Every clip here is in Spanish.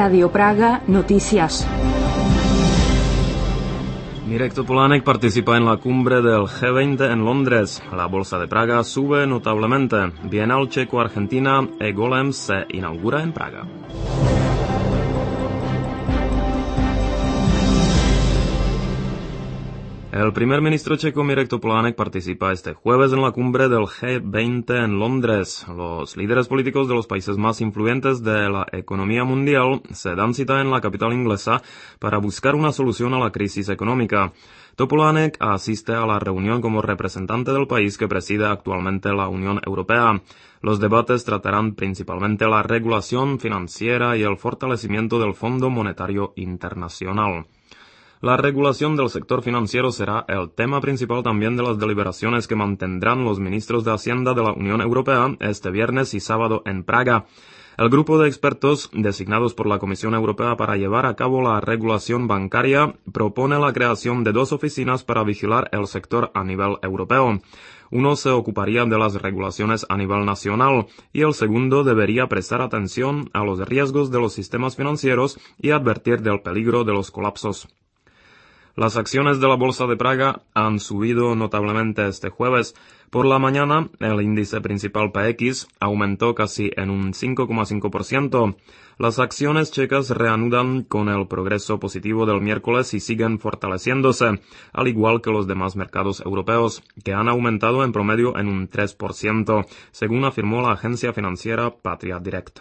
Radio Praga, noticias. Mirek Topolánek participa en la cumbre del G20 en Londres. La bolsa de Praga sube notablemente. Bienal Checo-Argentina e-Golem se inaugura en Praga. El primer ministro checo Mirek Topolánek participa este jueves en la cumbre del G20 en Londres. Los líderes políticos de los países más influyentes de la economía mundial se dan cita en la capital inglesa para buscar una solución a la crisis económica. Topolánek asiste a la reunión como representante del país que preside actualmente la Unión Europea. Los debates tratarán principalmente la regulación financiera y el fortalecimiento del Fondo Monetario Internacional. La regulación del sector financiero será el tema principal también de las deliberaciones que mantendrán los ministros de Hacienda de la Unión Europea este viernes y sábado en Praga. El grupo de expertos designados por la Comisión Europea para llevar a cabo la regulación bancaria propone la creación de 2 oficinas para vigilar el sector a nivel europeo. Uno se ocuparía de las regulaciones a nivel nacional y el segundo debería prestar atención a los riesgos de los sistemas financieros y advertir del peligro de los colapsos. Las acciones de la Bolsa de Praga han subido notablemente este jueves. Por la mañana, el índice principal PX aumentó casi en un 5,5%. Las acciones checas reanudan con el progreso positivo del miércoles y siguen fortaleciéndose, al igual que los demás mercados europeos, que han aumentado en promedio en un 3%, según afirmó la agencia financiera Patria Direct.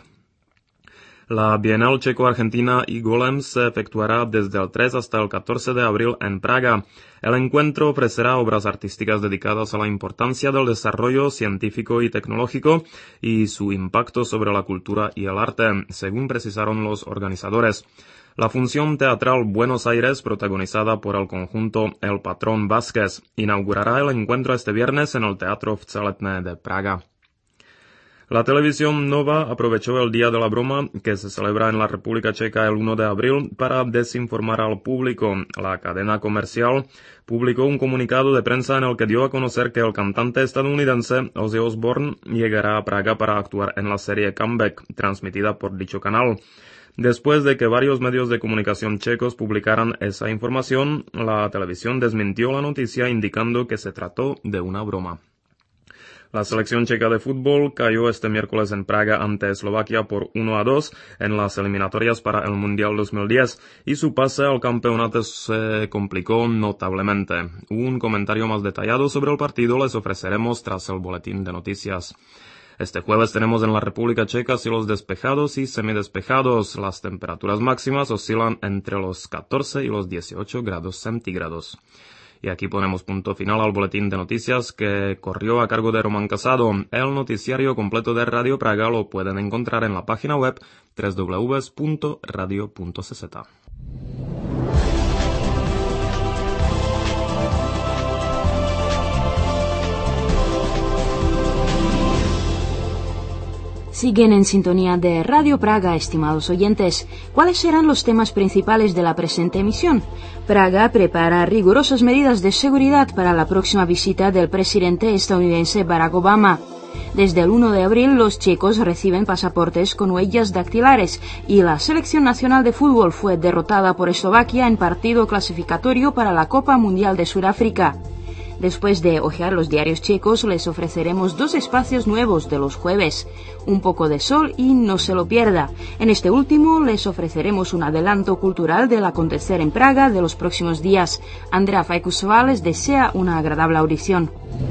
La Bienal Checo-Argentina e-Golem se efectuará desde el 3 hasta el 14 de abril en Praga. El encuentro ofrecerá obras artísticas dedicadas a la importancia del desarrollo científico y tecnológico y su impacto sobre la cultura y el arte, según precisaron los organizadores. La función teatral Buenos Aires, protagonizada por el conjunto El Patrón Vázquez, inaugurará el encuentro este viernes en el Teatro Vceletné de Praga. La televisión Nova aprovechó el Día de la Broma, que se celebra en la República Checa el 1 de abril, para desinformar al público. La cadena comercial publicó un comunicado de prensa en el que dio a conocer que el cantante estadounidense Ozzy Osbourne llegará a Praga para actuar en la serie Comeback, transmitida por dicho canal. Después de que varios medios de comunicación checos publicaran esa información, la televisión desmintió la noticia indicando que se trató de una broma. La selección checa de fútbol cayó este miércoles en Praga ante Eslovaquia por 1-2 en las eliminatorias para el Mundial 2010 y su pase al campeonato se complicó notablemente. Un comentario más detallado sobre el partido les ofreceremos tras el boletín de noticias. Este jueves tenemos en la República Checa cielos despejados y semidespejados. Las temperaturas máximas oscilan entre los 14 y los 18 grados centígrados. Y aquí ponemos punto final al boletín de noticias que corrió a cargo de Román Casado. El noticiario completo de Radio Praga lo pueden encontrar en la página web www.radio.cz. Siguen en sintonía de Radio Praga, estimados oyentes. ¿Cuáles serán los temas principales de la presente emisión? Praga prepara rigurosas medidas de seguridad para la próxima visita del presidente estadounidense Barack Obama. Desde el 1 de abril, los checos reciben pasaportes con huellas dactilares y la selección nacional de fútbol fue derrotada por Eslovaquia en partido clasificatorio para la Copa Mundial de Sudáfrica. Después de hojear los diarios checos, les ofreceremos 2 espacios nuevos de los jueves. Un poco de sol y no se lo pierda. En este último les ofreceremos un adelanto cultural del acontecer en Praga de los próximos días. Andrea Faikusova les desea una agradable audición.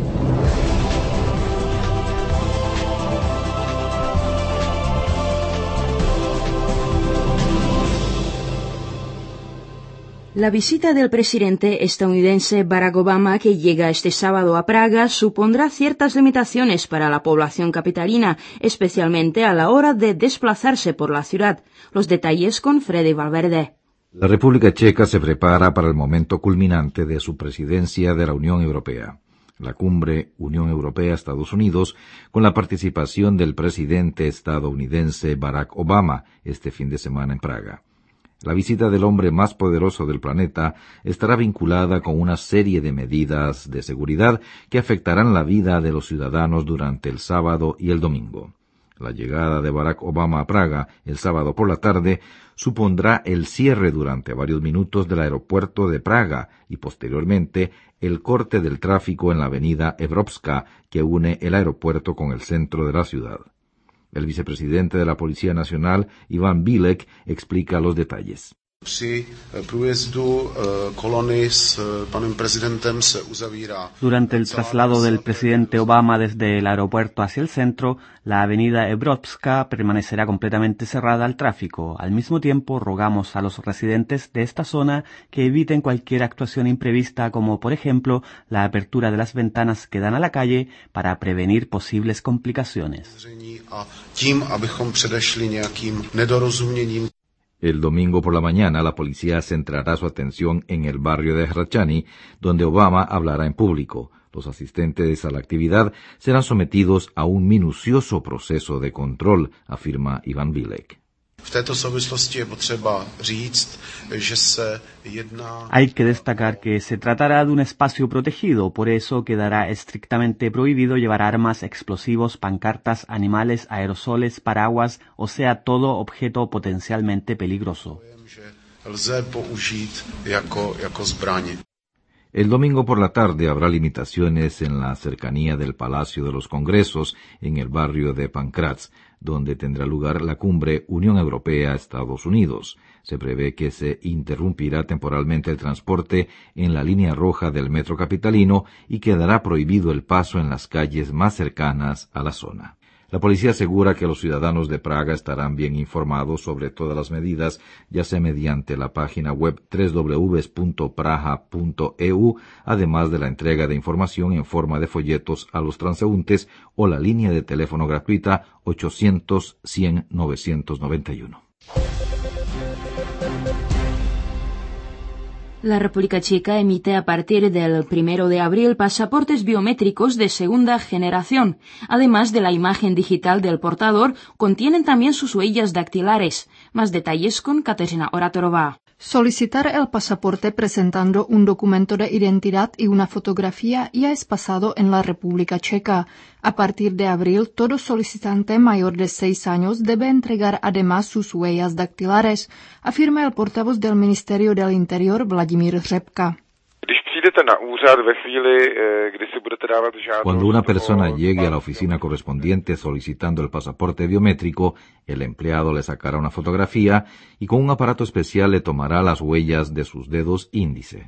La visita del presidente estadounidense Barack Obama, que llega este sábado a Praga, supondrá ciertas limitaciones para la población capitalina, especialmente a la hora de desplazarse por la ciudad. Los detalles con Freddy Valverde. La República Checa se prepara para el momento culminante de su presidencia de la Unión Europea. La cumbre Unión Europea-Estados Unidos, con la participación del presidente estadounidense Barack Obama este fin de semana en Praga. La visita del hombre más poderoso del planeta estará vinculada con una serie de medidas de seguridad que afectarán la vida de los ciudadanos durante el sábado y el domingo. La llegada de Barack Obama a Praga el sábado por la tarde supondrá el cierre durante varios minutos del aeropuerto de Praga y posteriormente el corte del tráfico en la avenida Evropská que une el aeropuerto con el centro de la ciudad. El vicepresidente de la Policía Nacional, Ivan Bilek, explica los detalles. Durante el traslado del presidente Obama desde el aeropuerto hacia el centro, la avenida Evropská permanecerá completamente cerrada al tráfico. Al mismo tiempo, rogamos a los residentes de esta zona que eviten cualquier actuación imprevista, como por ejemplo la apertura de las ventanas que dan a la calle para prevenir posibles complicaciones. El domingo por la mañana, la policía centrará su atención en el barrio de Hradčany, donde Obama hablará en público. Los asistentes a la actividad serán sometidos a un minucioso proceso de control, afirma Ivan Bilek. Hay que destacar que se tratará de un espacio protegido, por eso quedará estrictamente prohibido llevar armas, explosivos, pancartas, animales, aerosoles, paraguas, o sea, todo objeto potencialmente peligroso. El domingo por la tarde habrá limitaciones en la cercanía del Palacio de los Congresos, en el barrio de Pankratz, donde tendrá lugar la cumbre Unión Europea-Estados Unidos. Se prevé que se interrumpirá temporalmente el transporte en la línea roja del metro capitalino y quedará prohibido el paso en las calles más cercanas a la zona. La policía asegura que los ciudadanos de Praga estarán bien informados sobre todas las medidas, ya sea mediante la página web www.praha.eu, además de la entrega de información en forma de folletos a los transeúntes o la línea de teléfono gratuita 800-100-991. La República Checa emite a partir del 1 de abril pasaportes biométricos de segunda generación. Además de la imagen digital del portador, contienen también sus huellas dactilares. Más detalles con Kateřina Oratorová. Solicitar el pasaporte presentando un documento de identidad y una fotografía ya es pasado en la República Checa. A partir de abril, todo solicitante mayor de 6 años debe entregar además sus huellas dactilares, afirma el portavoz del Ministerio del Interior, Vladimír Řepka. Cuando una persona llegue a la oficina correspondiente solicitando el pasaporte biométrico, el empleado le sacará una fotografía y con un aparato especial le tomará las huellas de sus dedos índice.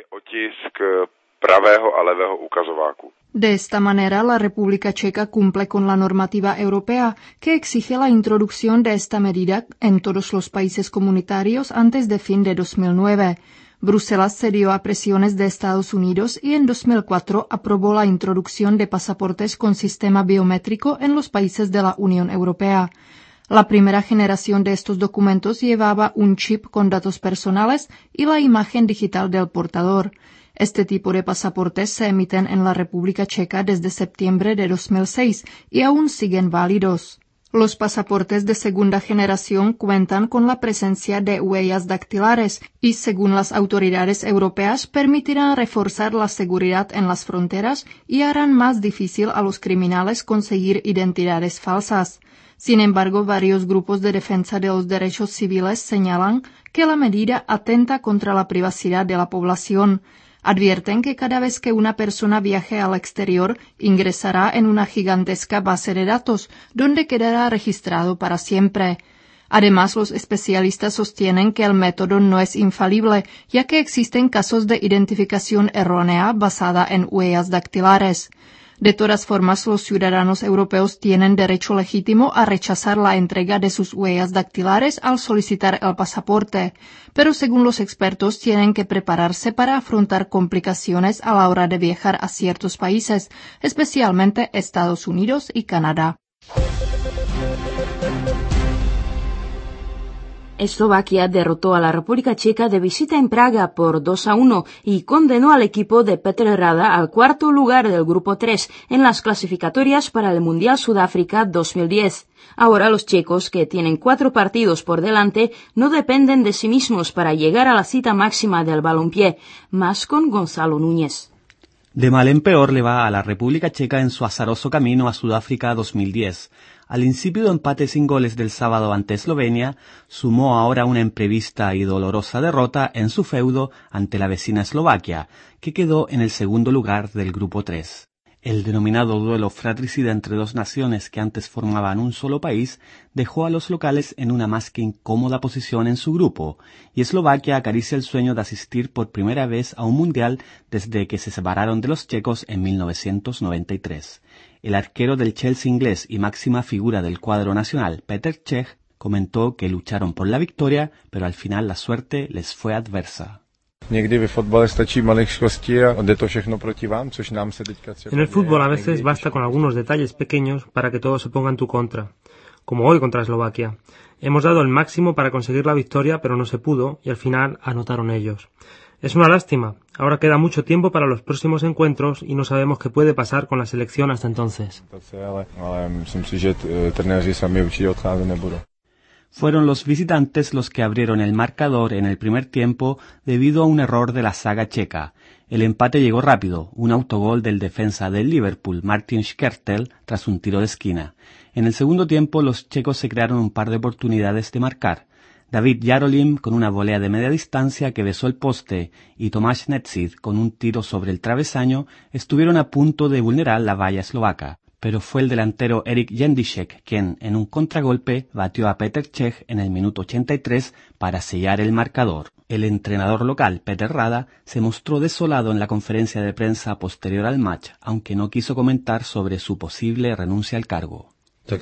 De esta manera, la República Checa cumple con la normativa europea que exige la introducción de esta medida en todos los países comunitarios antes de fin de 2009. Bruselas cedió a presiones de Estados Unidos y en 2004 aprobó la introducción de pasaportes con sistema biométrico en los países de la Unión Europea. La primera generación de estos documentos llevaba un chip con datos personales y la imagen digital del portador. Este tipo de pasaportes se emiten en la República Checa desde septiembre de 2006 y aún siguen válidos. Los pasaportes de segunda generación cuentan con la presencia de huellas dactilares y, según las autoridades europeas, permitirán reforzar la seguridad en las fronteras y harán más difícil a los criminales conseguir identidades falsas. Sin embargo, varios grupos de defensa de los derechos civiles señalan que la medida atenta contra la privacidad de la población. Advierten que cada vez que una persona viaje al exterior, ingresará en una gigantesca base de datos, donde quedará registrado para siempre. Además, los especialistas sostienen que el método no es infalible, ya que existen casos de identificación errónea basada en huellas dactilares. De todas formas, los ciudadanos europeos tienen derecho legítimo a rechazar la entrega de sus huellas dactilares al solicitar el pasaporte, pero según los expertos tienen que prepararse para afrontar complicaciones a la hora de viajar a ciertos países, especialmente Estados Unidos y Canadá. Eslovaquia derrotó a la República Checa de visita en Praga por 2-1 y condenó al equipo de Petr Rada al cuarto lugar del Grupo 3 en las clasificatorias para el Mundial Sudáfrica 2010. Ahora los checos, que tienen 4 partidos por delante, no dependen de sí mismos para llegar a la cita máxima del balompié. Más con Gonzalo Núñez. De mal en peor le va a la República Checa en su azaroso camino a Sudáfrica 2010. Al insípido empate sin goles del sábado ante Eslovenia, sumó ahora una imprevista y dolorosa derrota en su feudo ante la vecina Eslovaquia, que quedó en el segundo lugar del grupo 3. El denominado duelo fratricida entre dos naciones que antes formaban un solo país dejó a los locales en una más que incómoda posición en su grupo, y Eslovaquia acaricia el sueño de asistir por primera vez a un mundial desde que se separaron de los checos en 1993. El arquero del Chelsea inglés y máxima figura del cuadro nacional, Petr Cech, comentó que lucharon por la victoria, pero al final la suerte les fue adversa. En el fútbol a veces basta con algunos detalles pequeños para que todo se ponga en tu contra, como hoy contra Eslovaquia. Hemos dado el máximo para conseguir la victoria, pero no se pudo y al final anotaron ellos. Es una lástima. Ahora queda mucho tiempo para los próximos encuentros y no sabemos qué puede pasar con la selección hasta entonces. Fueron los visitantes los que abrieron el marcador en el primer tiempo debido a un error de la saga checa. El empate llegó rápido, un autogol del defensa del Liverpool, Martin Skrtel, tras un tiro de esquina. En el segundo tiempo los checos se crearon un par de oportunidades de marcar. David Jarolim con una volea de media distancia que besó el poste y Tomáš Netsid con un tiro sobre el travesaño estuvieron a punto de vulnerar la valla eslovaca. Pero fue el delantero Erik Jendíšek quien, en un contragolpe, batió a Petr Cech en el minuto 83 para sellar el marcador. El entrenador local, Petr Rada, se mostró desolado en la conferencia de prensa posterior al match, aunque no quiso comentar sobre su posible renuncia al cargo.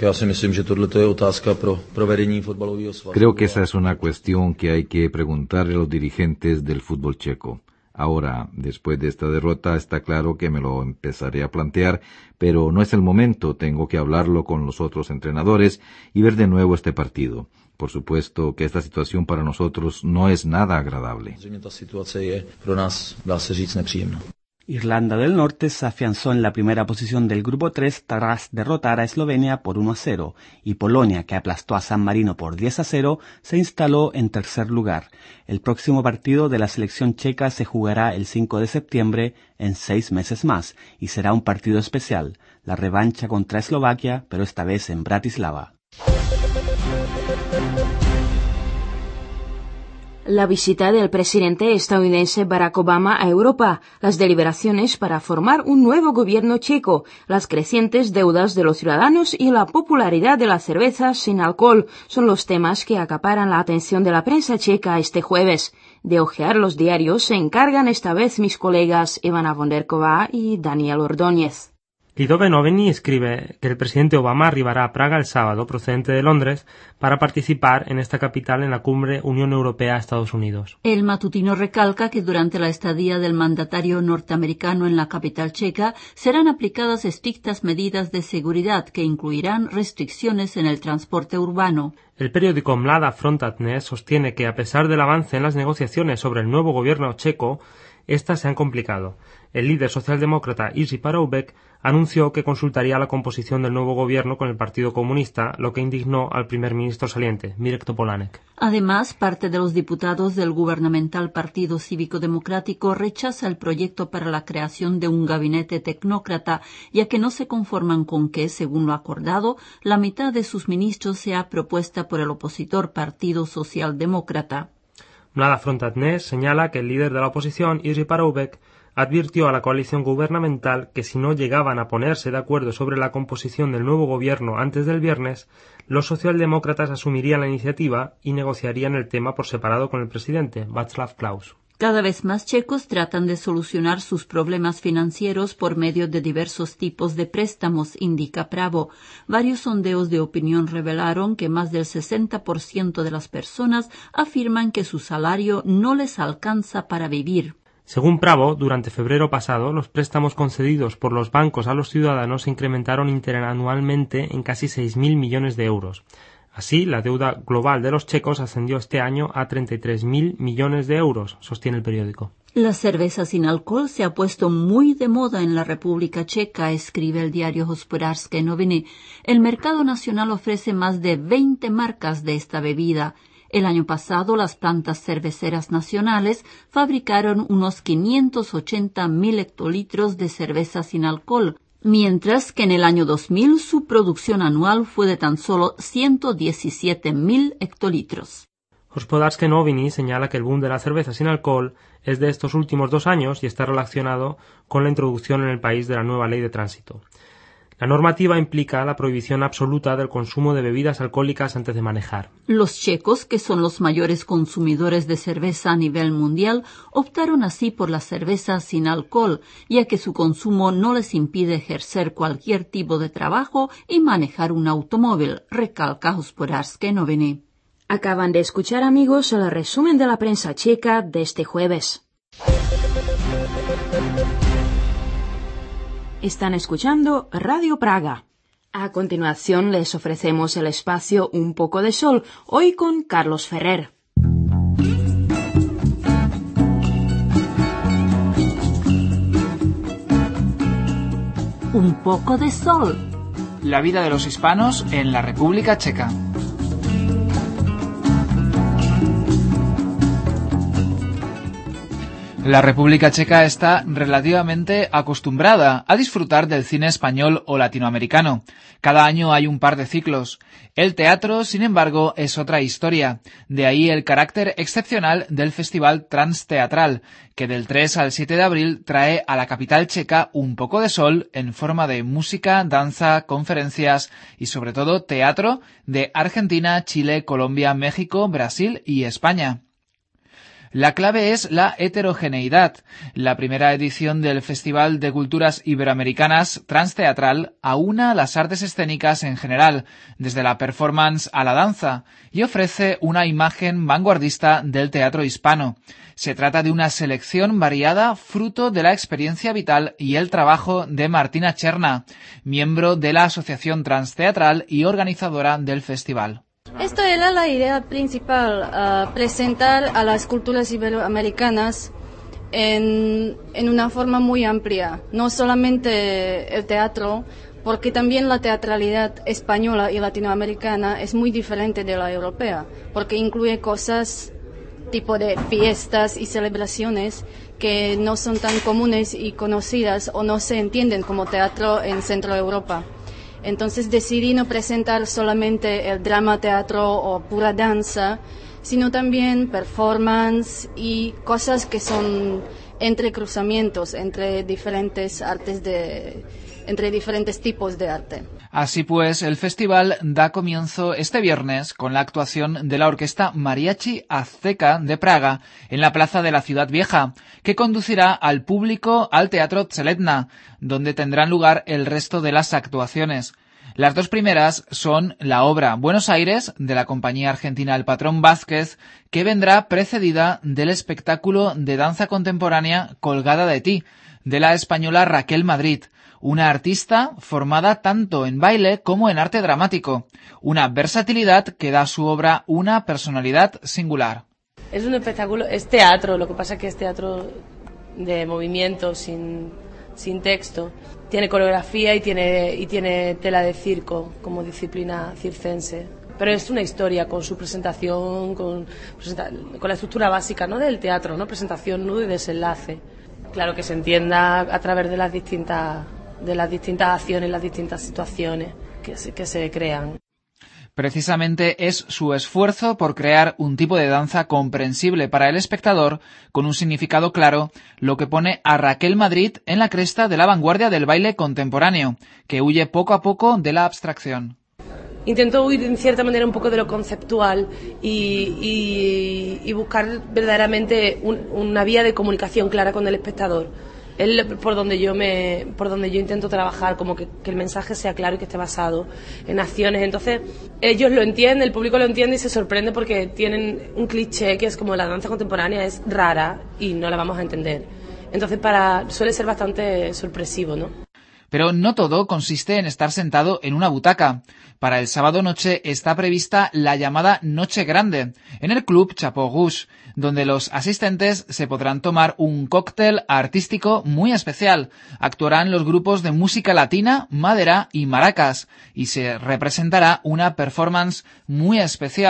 Creo que esa es una cuestión que hay que preguntarle a los dirigentes del fútbol checo. Ahora, después de esta derrota, está claro que me lo empezaré a plantear, pero no es el momento, tengo que hablarlo con los otros entrenadores y ver de nuevo este partido. Por supuesto que esta situación para nosotros no es nada agradable. Irlanda del Norte se afianzó en la primera posición del grupo 3 tras derrotar a Eslovenia por 1-0 y Polonia, que aplastó a San Marino por 10-0, se instaló en tercer lugar. El próximo partido de la selección checa se jugará el 5 de septiembre en 6 meses más y será un partido especial, la revancha contra Eslovaquia, pero esta vez en Bratislava. La visita del presidente estadounidense Barack Obama a Europa, las deliberaciones para formar un nuevo gobierno checo, las crecientes deudas de los ciudadanos y la popularidad de la cerveza sin alcohol son los temas que acaparan la atención de la prensa checa este jueves. De hojear los diarios se encargan esta vez mis colegas Ivana Vonderkova y Daniel Ordóñez. Lidové Noviny escribe que el presidente Obama arribará a Praga el sábado, procedente de Londres, para participar en esta capital en la cumbre Unión Europea-Estados Unidos. El matutino recalca que durante la estadía del mandatario norteamericano en la capital checa serán aplicadas estrictas medidas de seguridad que incluirán restricciones en el transporte urbano. El periódico Mlada Fronta Dnes sostiene que a pesar del avance en las negociaciones sobre el nuevo gobierno checo, estas se han complicado. El líder socialdemócrata Jiří Paroubek anunció que consultaría la composición del nuevo gobierno con el Partido Comunista, lo que indignó al primer ministro saliente, Mirek Topolánek. Además, parte de los diputados del gubernamental Partido Cívico Democrático rechaza el proyecto para la creación de un gabinete tecnócrata, ya que no se conforman con que, según lo acordado, la mitad de sus ministros sea propuesta por el opositor Partido Socialdemócrata. Mlada Fronta Dnes señala que el líder de la oposición, Jiří Paroubek, advirtió a la coalición gubernamental que si no llegaban a ponerse de acuerdo sobre la composición del nuevo gobierno antes del viernes, los socialdemócratas asumirían la iniciativa y negociarían el tema por separado con el presidente, Václav Klaus. Cada vez más checos tratan de solucionar sus problemas financieros por medio de diversos tipos de préstamos, indica Pravo. Varios sondeos de opinión revelaron que más del 60% de las personas afirman que su salario no les alcanza para vivir. Según Pravo, durante febrero pasado, los préstamos concedidos por los bancos a los ciudadanos se incrementaron interanualmente en casi 6.000 millones de euros. Así, la deuda global de los checos ascendió este año a 33.000 millones de euros, sostiene el periódico. La cerveza sin alcohol se ha puesto muy de moda en la República Checa, escribe el diario Hospodářské noviny. El mercado nacional ofrece más de 20 marcas de esta bebida. El año pasado, las plantas cerveceras nacionales fabricaron unos 580.000 hectolitros de cerveza sin alcohol, mientras que en el año 2000 su producción anual fue de tan solo 117.000 hectolitros. Gospodarske Noviny señala que el boom de la cerveza sin alcohol es de estos últimos 2 años y está relacionado con la introducción en el país de la nueva ley de tránsito. La normativa implica la prohibición absoluta del consumo de bebidas alcohólicas antes de manejar. Los checos, que son los mayores consumidores de cerveza a nivel mundial, optaron así por la cerveza sin alcohol, ya que su consumo no les impide ejercer cualquier tipo de trabajo y manejar un automóvil, recalca Gospodarske Noviny. Acaban de escuchar, amigos, el resumen de la prensa checa de este jueves. Están escuchando Radio Praga. A continuación les ofrecemos el espacio Un poco de sol, hoy con Carlos Ferrer. Un poco de sol. La vida de los hispanos en la República Checa. La República Checa está relativamente acostumbrada a disfrutar del cine español o latinoamericano. Cada año hay un par de ciclos. El teatro, sin embargo, es otra historia. De ahí el carácter excepcional del Festival Transteatral, que del 3 al 7 de abril trae a la capital checa un poco de sol en forma de música, danza, conferencias y sobre todo teatro de Argentina, Chile, Colombia, México, Brasil y España. La clave es la heterogeneidad. La primera edición del Festival de Culturas Iberoamericanas Transteatral aúna las artes escénicas en general, desde la performance a la danza, y ofrece una imagen vanguardista del teatro hispano. Se trata de una selección variada fruto de la experiencia vital y el trabajo de Martina Cherna, miembro de la Asociación Transteatral y organizadora del festival. Esto era la idea principal, presentar a las culturas iberoamericanas en una forma muy amplia, no solamente el teatro, porque también la teatralidad española y latinoamericana es muy diferente de la europea, porque incluye cosas tipo de fiestas y celebraciones que no son tan comunes y conocidas o no se entienden como teatro en Centro Europa. Entonces decidí no presentar solamente el drama teatro o pura danza, sino también performance y cosas que son entrecruzamientos entre diferentes artes entre diferentes tipos de arte. Así pues, el festival da comienzo este viernes con la actuación de la orquesta Mariachi Azteca de Praga en la plaza de la Ciudad Vieja, que conducirá al público al Teatro Tseletna, donde tendrán lugar el resto de las actuaciones. Las dos primeras son la obra Buenos Aires, de la compañía argentina El Patrón Vázquez, que vendrá precedida del espectáculo de danza contemporánea Colgada de ti, de la española Raquel Madrid, una artista formada tanto en baile como en arte dramático, una versatilidad que da a su obra una personalidad singular. Es un espectáculo, es teatro, lo que pasa es que es teatro de movimiento, sin texto. Tiene coreografía y tiene tela de circo como disciplina circense. Pero es una historia con su presentación, con la estructura básica, ¿no?, del teatro, ¿no?, presentación, nudo y desenlace. Claro, que se entienda a través de las distintas acciones, las distintas situaciones que se crean. Precisamente es su esfuerzo por crear un tipo de danza comprensible para el espectador, con un significado claro, lo que pone a Raquel Madrid en la cresta de la vanguardia del baile contemporáneo, que huye poco a poco de la abstracción. Intento huir en cierta manera un poco de lo conceptual y buscar verdaderamente una vía de comunicación clara con el espectador. Es por donde yo intento trabajar, como que el mensaje sea claro y que esté basado en acciones. Entonces ellos lo entienden, el público lo entiende y se sorprende porque tienen un cliché que es como la danza contemporánea es rara y no la vamos a entender. Entonces suele ser bastante sorpresivo, ¿no? Pero no todo consiste en estar sentado en una butaca. Para el sábado noche está prevista la llamada Noche Grande, en el Club Chapeau Rouge, donde los asistentes se podrán tomar un cóctel artístico muy especial. Actuarán los grupos de música latina, madera y maracas, y se representará una performance muy especial,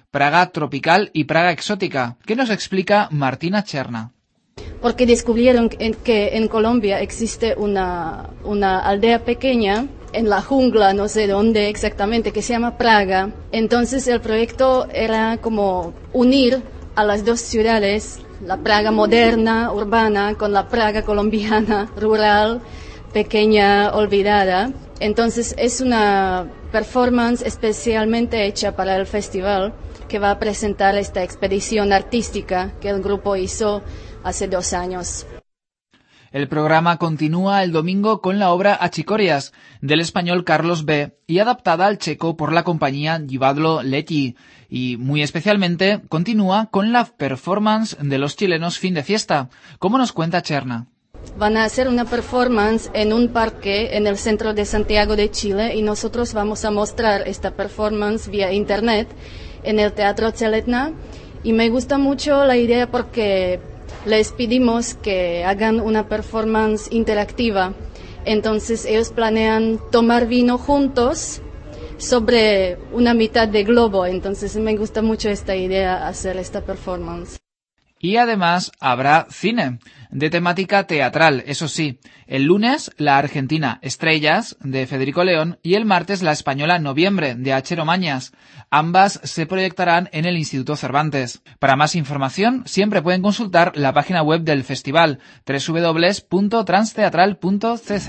Praga tropical y Praga exótica. ¿Qué nos explica Martina Cherna? Porque descubrieron que en Colombia existe una aldea pequeña en la jungla, no sé dónde exactamente, que se llama Praga. Entonces el proyecto era como unir a las dos ciudades, la Praga moderna, urbana, con la Praga colombiana, rural, pequeña, olvidada. Entonces es una performance especialmente hecha para el festival que va a presentar esta expedición artística que el grupo hizo hace 2 años. El programa continúa el domingo con la obra Achicorias, del español Carlos B., y adaptada al checo por la compañía Divadlo Leti, y muy especialmente continúa con la performance de los chilenos Fin de Fiesta, como nos cuenta Cherna. Van a hacer una performance en un parque en el centro de Santiago de Chile y nosotros vamos a mostrar esta performance vía internet en el Teatro Celetna, y me gusta mucho la idea porque les pedimos que hagan una performance interactiva. Entonces ellos planean tomar vino juntos sobre una mitad de globo. Entonces me gusta mucho esta idea, hacer esta performance. Y además habrá cine, de temática teatral, eso sí. El lunes, la argentina Estrellas, de Federico León, y el martes, la española Noviembre, de Achero Mañas. Ambas se proyectarán en el Instituto Cervantes. Para más información, siempre pueden consultar la página web del festival, www.transteatral.cz.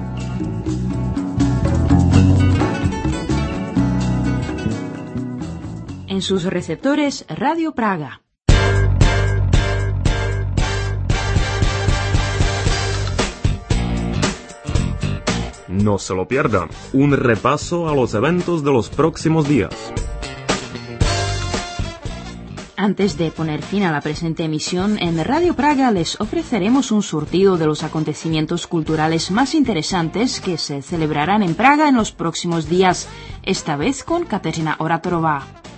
En sus receptores, Radio Praga. No se lo pierda, un repaso a los eventos de los próximos días. Antes de poner fin a la presente emisión, en Radio Praga les ofreceremos un surtido de los acontecimientos culturales más interesantes que se celebrarán en Praga en los próximos días, esta vez con Kateřina Oratorová.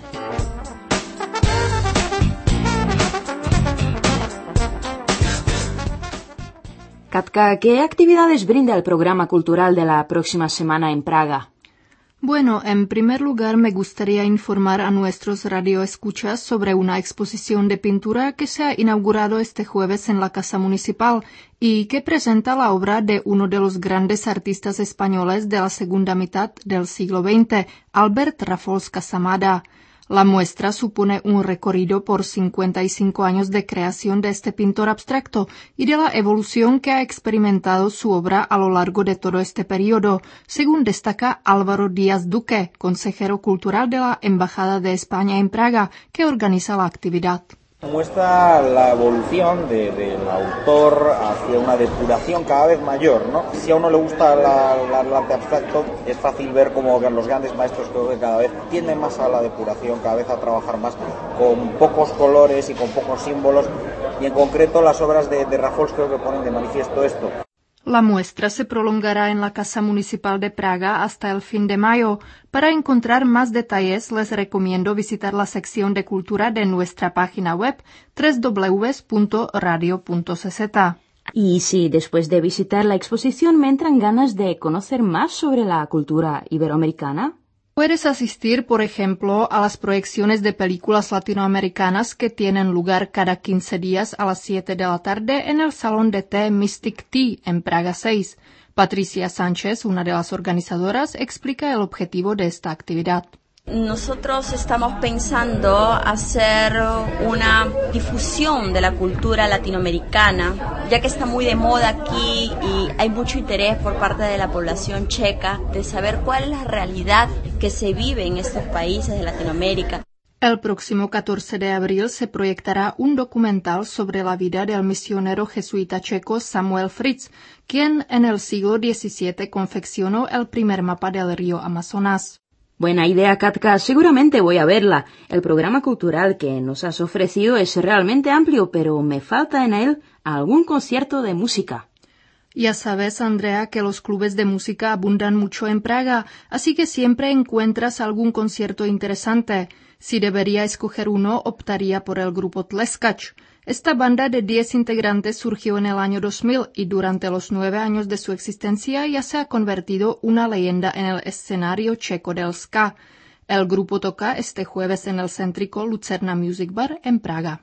Katka, ¿qué actividades brinda el programa cultural de la próxima semana en Praga? Bueno, en primer lugar me gustaría informar a nuestros radioescuchas sobre una exposición de pintura que se ha inaugurado este jueves en la Casa Municipal y que presenta la obra de uno de los grandes artistas españoles de la segunda mitad del siglo XX, Albert Rafols Casamada. La muestra supone un recorrido por 55 años de creación de este pintor abstracto y de la evolución que ha experimentado su obra a lo largo de todo este periodo, según destaca Álvaro Díaz Duque, consejero cultural de la Embajada de España en Praga, que organiza la actividad. Muestra la evolución del autor hacia una depuración cada vez mayor, ¿no? Si a uno le gusta el arte abstracto, es fácil ver cómo los grandes maestros creo que cada vez tienden más a la depuración, cada vez a trabajar más con pocos colores y con pocos símbolos, y en concreto las obras de Rafols creo que ponen de manifiesto esto. La muestra se prolongará en la Casa Municipal de Praga hasta el fin de mayo. Para encontrar más detalles, les recomiendo visitar la sección de cultura de nuestra página web www.radio.cz. Y si después de visitar la exposición me entran ganas de conocer más sobre la cultura iberoamericana, puedes asistir, por ejemplo, a las proyecciones de películas latinoamericanas que tienen lugar cada 15 días a las 7 de la tarde en el Salón de Té Mystic Tea en Praga 6. Patricia Sánchez, una de las organizadoras, explica el objetivo de esta actividad. Nosotros estamos pensando hacer una difusión de la cultura latinoamericana, ya que está muy de moda aquí y hay mucho interés por parte de la población checa de saber cuál es la realidad que se vive en estos países de Latinoamérica. El próximo 14 de abril se proyectará un documental sobre la vida del misionero jesuita checo Samuel Fritz, quien en el siglo XVII confeccionó el primer mapa del río Amazonas. Buena idea, Katka. Seguramente voy a verla. El programa cultural que nos has ofrecido es realmente amplio, pero me falta en él algún concierto de música. Ya sabes, Andrea, que los clubes de música abundan mucho en Praga, así que siempre encuentras algún concierto interesante. Si debería escoger uno, optaría por el grupo Tleskač. Esta banda de 10 integrantes surgió en el año 2000 y durante los 9 años de su existencia ya se ha convertido una leyenda en el escenario checo del ska. El grupo toca este jueves en el céntrico Lucerna Music Bar en Praga.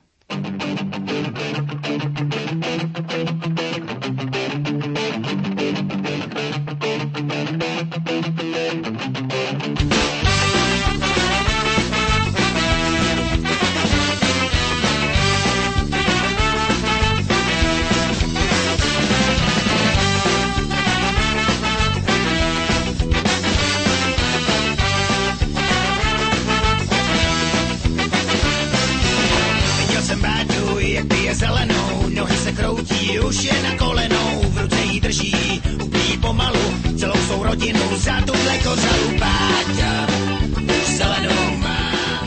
Zelenou, nohy se kroutí, už je na kolenou, v ruce jí drží, upíjí pomalu, celou svou rodinu za tuhle kořalu Páťa, zelenou má.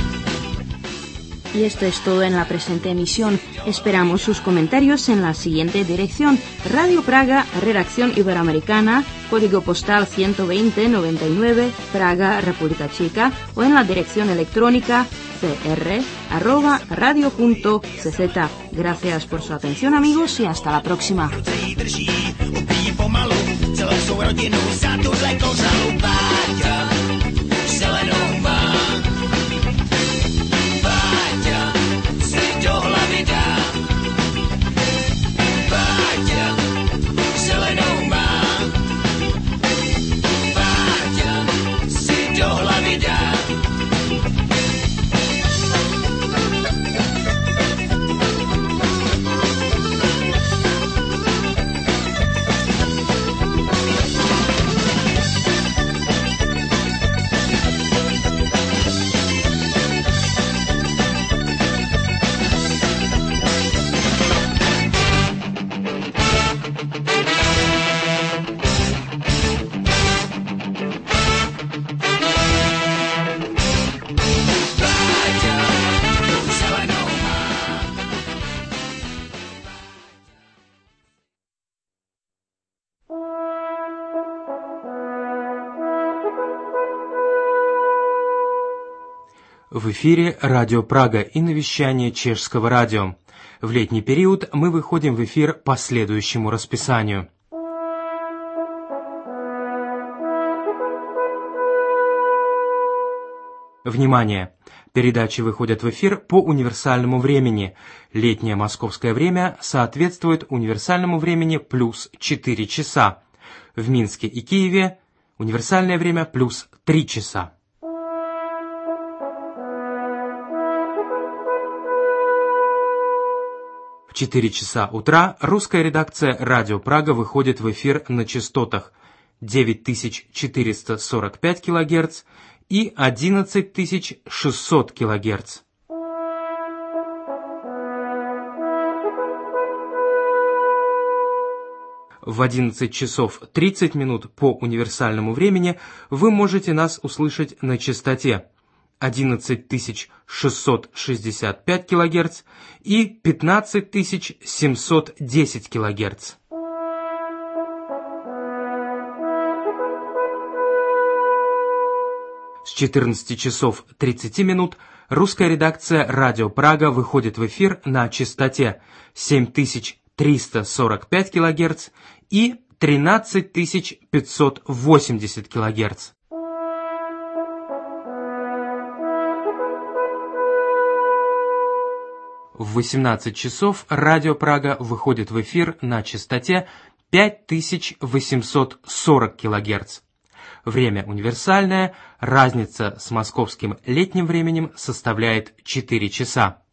Y esto es todo en la presente emisión. Esperamos sus comentarios en la siguiente dirección: Radio Praga, Redacción Iberoamericana, código postal 12099, Praga, República Checa, o en la dirección electrónica cr@radio.cz. Gracias por su atención, amigos, y hasta la próxima. В эфире Радио Прага и навещание Чешского радио. В летний период мы выходим в эфир по следующему расписанию. Внимание! Передачи выходят в эфир по универсальному времени. Летнее московское время соответствует универсальному времени плюс 4 часа. В Минске и Киеве универсальное время плюс 3 часа. В 4 часа утра русская редакция «Радио Прага» выходит в эфир на частотах 9445 кГц и 11600 кГц. В 11 часов 30 минут по универсальному времени вы можете нас услышать на частоте 11665 кГц и 15710 кГц. С 14 часов 30 минут русская редакция «Радио Прага» выходит в эфир на частоте 7345 кГц и 13580 кГц. В 18 часов Радио Прага выходит в эфир на частоте 5840 кГц. Время универсальное, разница с московским летним временем составляет 4 часа.